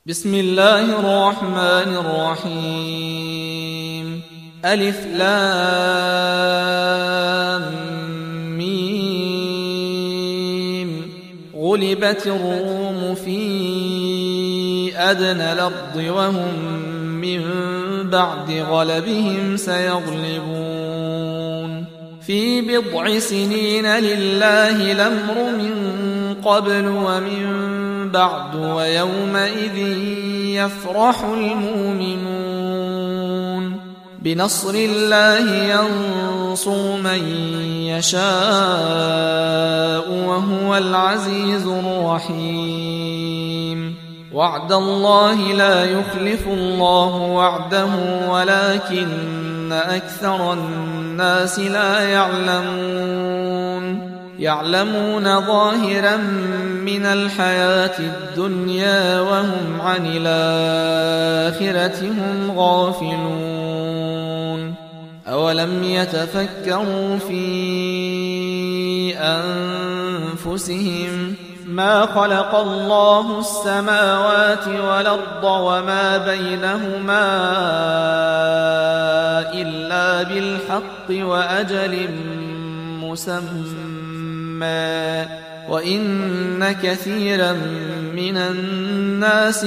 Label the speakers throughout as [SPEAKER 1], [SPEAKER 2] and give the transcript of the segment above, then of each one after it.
[SPEAKER 1] بسم الله الرحمن الرحيم. ألف لام ميم. غلبت الروم في أدنى الأرض وهم من بعد غلبهم سيغلبون في بضع سنين لله الأمر من قبل ومن بعد ويومئذ يفرح المؤمنون بنصر الله ينصر من يشاء وهو العزيز الرحيم. وعد الله لا يخلف الله وعده ولكن أكثر الناس لا يعلمون ظاهرا من الحياة الدنيا وهم عن الآخرة هم غافلون. أولم يتفكروا في أنفسهم ما خلق الله السماوات والأرض وما بينهما إلا بالحق وأجل مسمى وإن كثيرا من الناس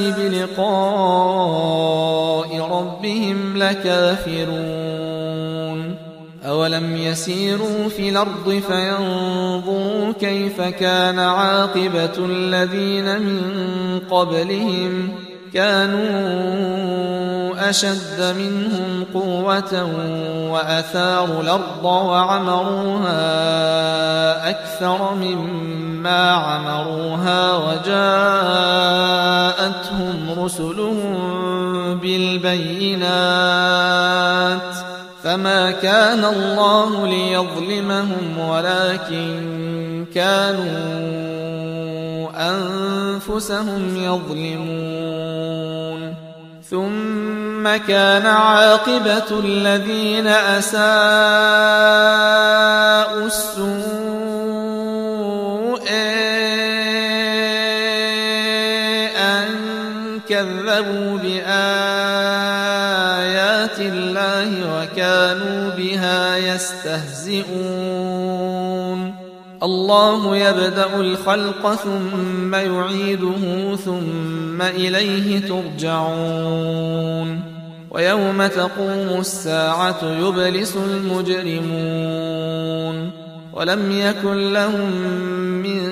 [SPEAKER 1] بلقاء ربهم لكافرون. أولم يسيروا في الأرض فينظروا كيف كان عاقبة الذين من قبلهم كانوا أشد منهم قوة وأثاروا الأرض وعمروها أكثر مما عمروها وجاءتهم رسلهم بالبينات فما كان الله ليظلمهم ولكن كانوا أنفسهم يظلمون. ثم كان عاقبة الذين أساءوا السوء أن كذبوا بآيات الله وكانوا بها يستهزئون. الله يبدأ الخلق ثم يعيده ثم إليه ترجعون. ويوم تقوم الساعة يبلس المجرمون ولم يكن لهم من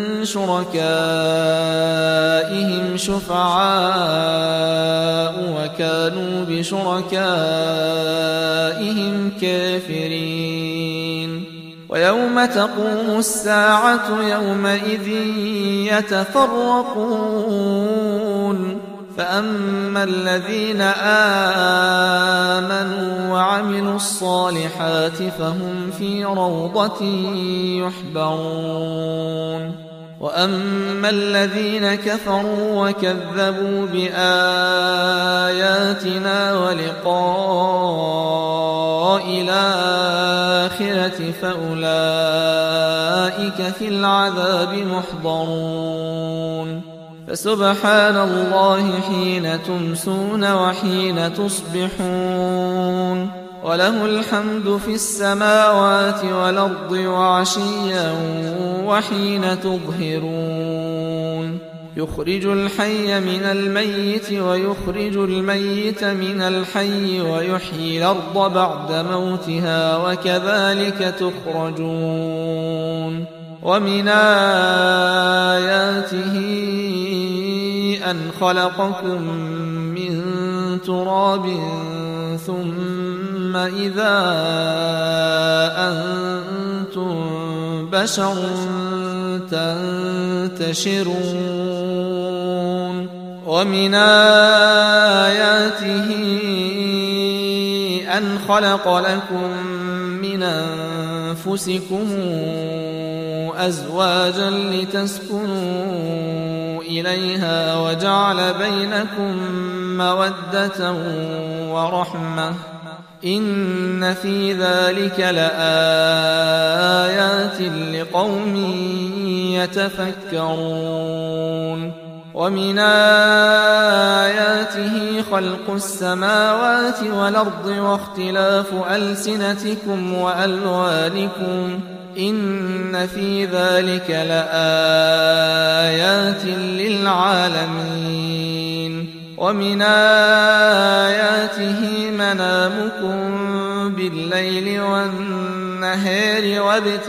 [SPEAKER 1] شركائهم شفعاء وكانوا بشركائهم كافرين. ويوم تقوم الساعة يومئذ يتفرقون فأما الذين آمنوا وعملوا الصالحات فهم في روضة يحبرون. وأما الذين كفروا وكذبوا بآياتنا ولقاء الآخرة فأولئك في العذاب محضرون. فسبحان الله حين تمسون وحين تصبحون وله الحمد في السماوات والأرض وعشيا وحين تظهرون. يخرج الحي من الميت ويخرج الميت من الحي ويحيي الأرض بعد موتها وكذلك تخرجون. ومن آياته أن خلقكم من تراب ثم إذا أنتم بشر تنتشرون. ومن آياته أن خلق لكم من أنفسكم أزواجا لتسكنوا إليها وجعل بينكم مودة ورحمة إن في ذلك لآيات لقوم يتفكرون. ومن خلق السماوات والأرض واختلاف ألسنتكم وألوانكم إن في ذلك لآيات للعالمين ومن آياته منامكم بالليل والنهار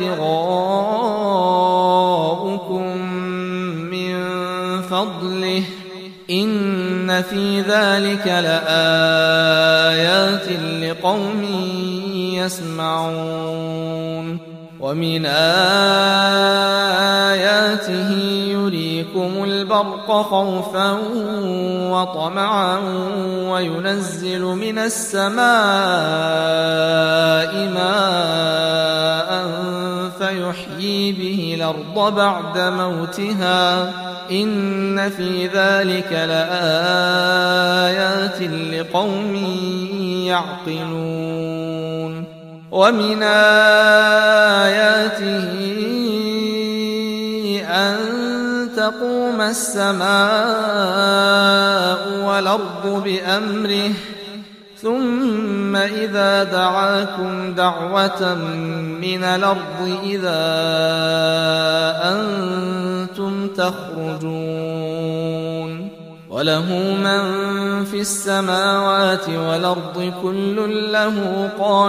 [SPEAKER 1] وابتغاؤكم من فضله إن في ذلك لآيات لقوم يسمعون ومن آياته يريكم البرق خوفا وطمعا وينزل من السماء ماء فيحيي به الأرض بعد موتها إن في ذلك لآيات لقوم يعقلون ومن آياته أن تقوم السماء والأرض بأمره ثم إذا دعاكم دعوة من الأرض إذا أنتم تخرجون وله من في السماوات والأرض كل له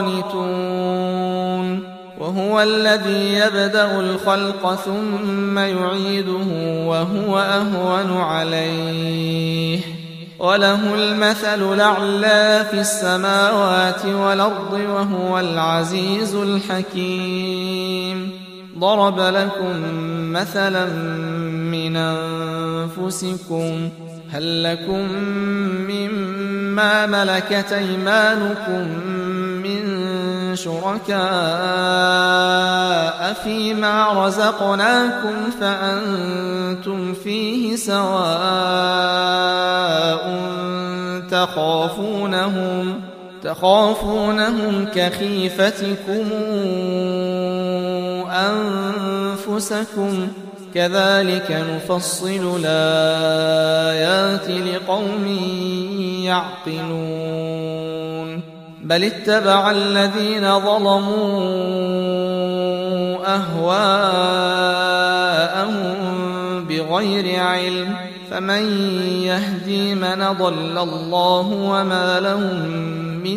[SPEAKER 1] قانتون وهو الذي يبدأ الخلق ثم يعيده وهو أهون عليه وله المثل الأعلى في السماوات والأرض وهو العزيز الحكيم ضرب لكم مثلا من أنفسكم هل لكم مما ملكت أيمانكم من شركاء فيما رزقناكم فأنتم فيه سواء تخافونهم كخيفتكم أنفسكم كذلك نفصل الآيات لقوم يعقلون بل اتبع الذين ظلموا أهواءهم بغير علم فمن يهدي من ضل الله وما لهم من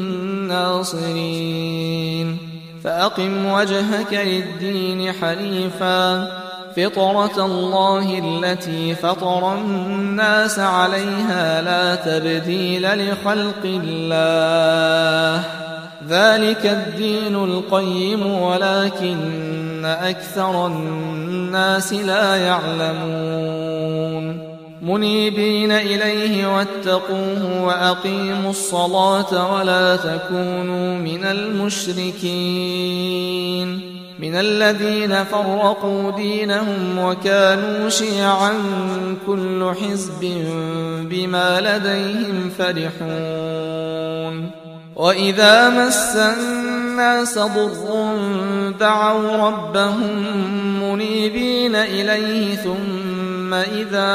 [SPEAKER 1] ناصرين فأقم وجهك للدين حنيفا فطرة الله التي فطر الناس عليها لا تبديل لخلق الله ذلك الدين القيم ولكن أكثر الناس لا يعلمون منيبين إليه واتقوه وأقيموا الصلاة ولا تكونوا من المشركين من الذين فرقوا دينهم وكانوا شيعا كل حزب بما لديهم فرحون وإذا مس الناس ضر دعوا ربهم منيبين إليه ثم إذا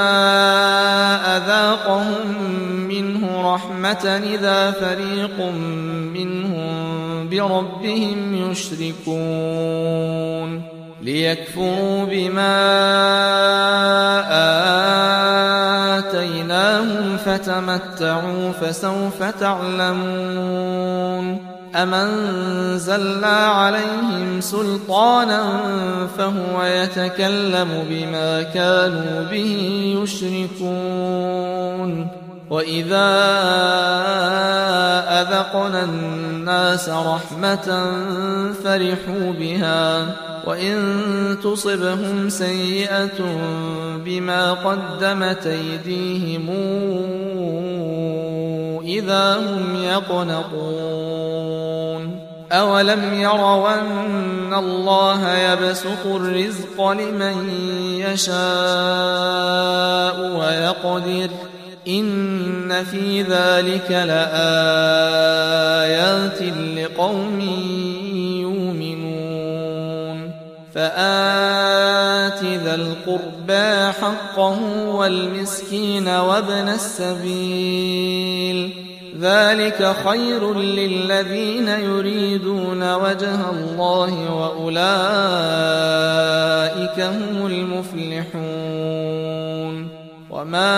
[SPEAKER 1] أذاقهم منه رحمة إذا فريق منهم بربهم يشركون ليكفروا بما آتيناهم فتمتعوا فسوف تعلمون أم أنزلنا عليهم سلطانا فهو يتكلم بما كانوا به يشركون وإذا أذقنا الناس رحمة فرحوا بها وإن تصبهم سيئة بما قدمت أيديهم إذا هم يقنطون أولم يروا أن الله يبسط الرزق لمن يشاء ويقدر إن في ذلك لآيات لقوم يؤمنون فآت آتِ ذَا الْقُرْبَى حَقَّهُ وَالْمِسْكِينَ وَابْنَ السَّبِيلِ ذَلِكَ خَيْرٌ لِّلَّذِينَ يُرِيدُونَ وَجْهَ اللَّهِ وَأُولَٰئِكَ هُمُ الْمُفْلِحُونَ وَمَا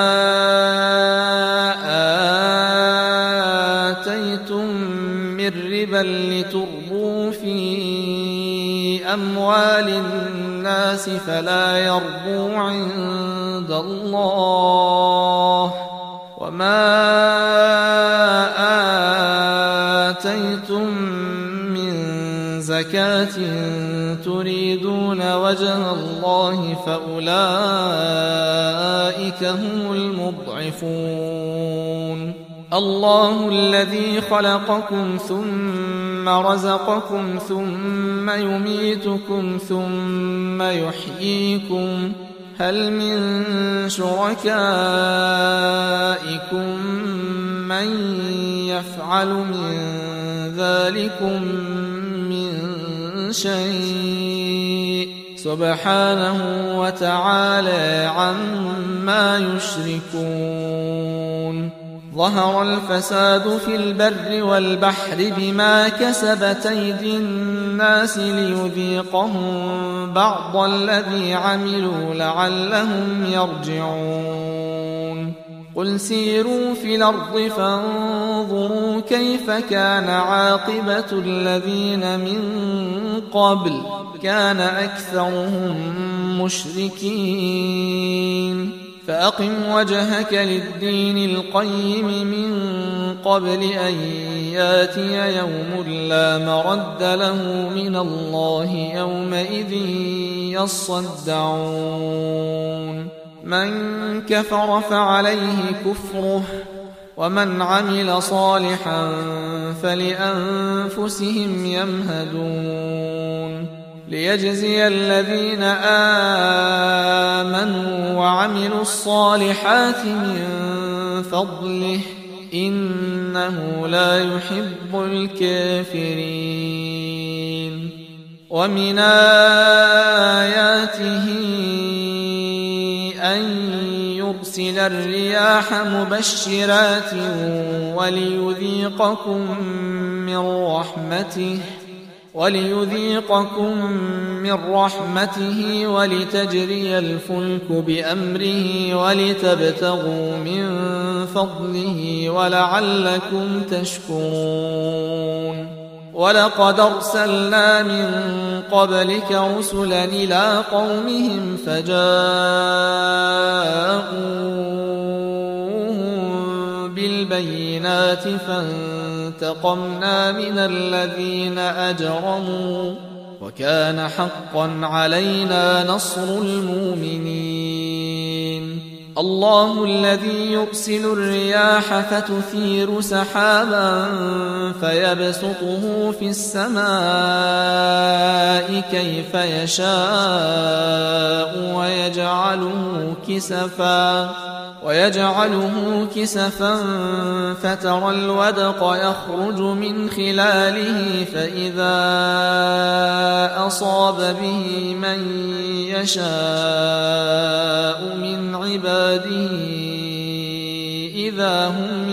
[SPEAKER 1] آتَيْتُم مِّن رِّبًا لِّتُرْبُوا فِي أَمْوَالِ النَّاسِ فَلَا يَرْبُو عِندَ اللَّهِ وَمَا آتَيْتُم مِّن زَكَاةٍ تُرِيدُونَ وَجْهَ اللَّهِ فَأُولَٰئِكَ هُمُ الْمُضْعِفُونَ اللَّهُ الَّذِي خَلَقَكُمْ ثُمَّ رَزَقَكُمْ ثُمَّ يُمِيتُكُمْ ثُمَّ يُحْيِيكُمْ هَلْ مِن شُرَكَائِكُم مَّن يَفْعَلُ مِن ذَٰلِكُم مِّن شَيْءٍ سُبْحَانَهُ وَتَعَالَىٰ عَمَّا يُشْرِكُونَ ظَهَرَ الْفَسَادُ فِي الْبَرِّ وَالْبَحْرِ بِمَا كَسَبَتْ أَيْدِي النَّاسِ لِيُذِيقَهُم بَعْضَ الَّذِي عَمِلُوا لَعَلَّهُمْ يَرْجِعُونَ قُلْ سِيرُوا فِي الْأَرْضِ فَانظُرُوا كَيْفَ كَانَ عَاقِبَةُ الَّذِينَ مِن قَبْلُ كَانَ أَكْثَرُهُم مُّشْرِكِينَ فَأَقِمْ وَجْهَكَ لِلدِّينِ الْقَيِّمِ مِن قَبْلِ أَن يَأْتِيَ يَوْمٌ لَّا مَرَدَّ لَهُ مِنَ اللَّهِ يَوْمَئِذٍ يَصَّدَّعُونَ مَن كَفَرَ فَعَلَيْهِ كُفْرُهُ وَمَنْ عَمِلَ صَالِحًا فَلِأَنفُسِهِمْ يَمْهَدُونَ لِيَجْزِيَ الَّذِينَ آمَنُوا وَعَمِلُوا الصَّالِحَاتِ مِن فَضْلِهِ إِنَّهُ لا يُحِبُّ الْكَافِرِينَ وَمِنْ آيَاتِهِ أَن يُرْسِلَ الرِّيَاحَ مُبَشِّرَاتٍ وَلِيُذِيقَكُم مِّن رَّحْمَتِهِ وَلِتَجْرِيَ الْفُلْكُ بِأَمْرِهِ وَلِتَبْتَغُوا مِن فَضْلِهِ وَلَعَلَّكُمْ تَشْكُرُونَ وَلَقَدْ أَرْسَلْنَا مِن قَبْلِكَ رُسُلًا إِلَىٰ قَوْمِهِمْ فَجَاءُوهُم بِالْبَيِّنَاتِ فَانتَقَمْنَا مِنَ الَّذِينَ أَجْرَمُوا وَكَانَ حَقًّا عَلَيْنَا نَصْرُ الْمُؤْمِنِينَ الله الذي يرسل الرياح فتثير سحابا فيبسطه في السماء كيف يشاء ويجعله كسفا فترى الودق يخرج من خلاله فإذا أصاب به من يشاء من عباده إذا هم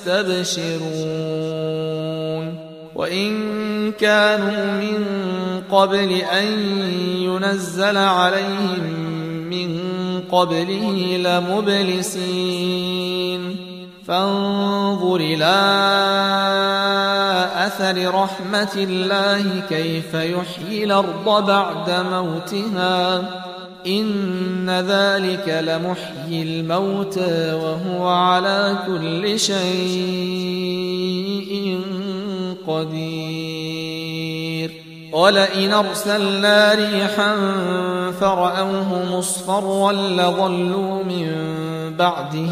[SPEAKER 1] يستبشرون وإن كانوا من قبل أن ينزل عليهم من قبله لمبلسين فانظر إلى أثر رحمة الله كيف يحيي الأرض بعد موتها إن ذلك لمحيي الموتى وهو على كل شيء قدير ولئن أرسلنا ريحا فرأوه مصفرا لظلوا من بعده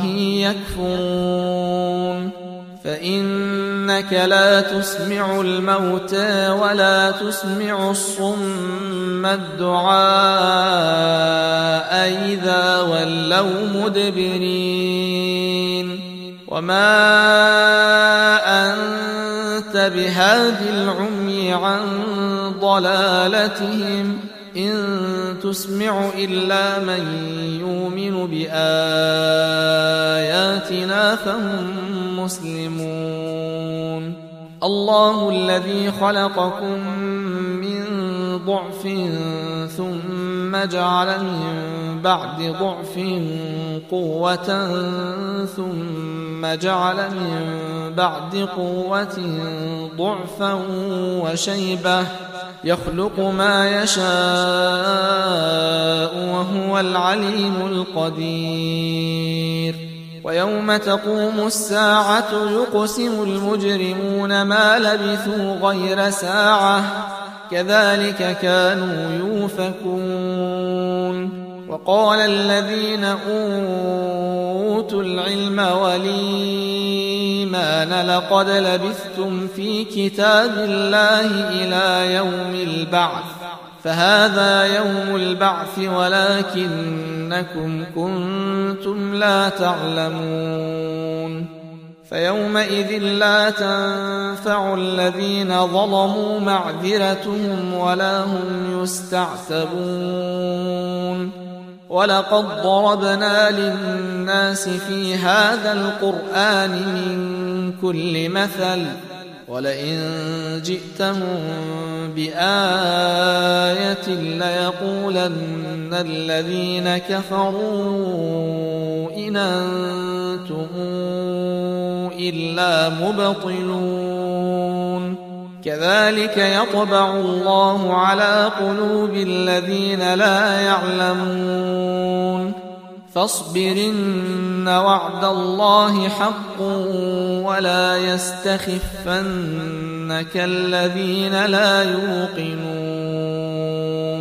[SPEAKER 1] يكفرون فإنك لا تسمع الموتى ولا تسمع الصم الدعاء إذا ولوا مدبرين وما أنت بهاد العمي عن ضلالتهم إن تسمع إلا من يؤمن بآياتنا فهم مسلمون الله الذي خلقكم من ضعف ثم جعل من بعد ضعف قوة ثم جعل من بعد قوة ضعفا وشيبة يخلق ما يشاء وهو العليم القدير ويوم تقوم الساعة يقسم المجرمون ما لبثوا غير ساعة كذلك كانوا يؤفكون وقال الذين أوتوا العلم والإيمان لقد لبثتم في كتاب الله إلى يوم البعث فهذا يوم البعث ولكنكم كنتم لا تعلمون فيومئذ لا تنفع الذين ظلموا معذرتهم ولا هم يستعتبون ولقد ضربنا للناس في هذا القرآن من كل مثل ولئن جئتهم بآية ليقولن الذين كفروا إن أنتم إلا مبطلون كذلك يطبع الله على قلوب الذين لا يعلمون فاصبر إن وعد الله حق ولا يستخفنك الذين لا يوقنون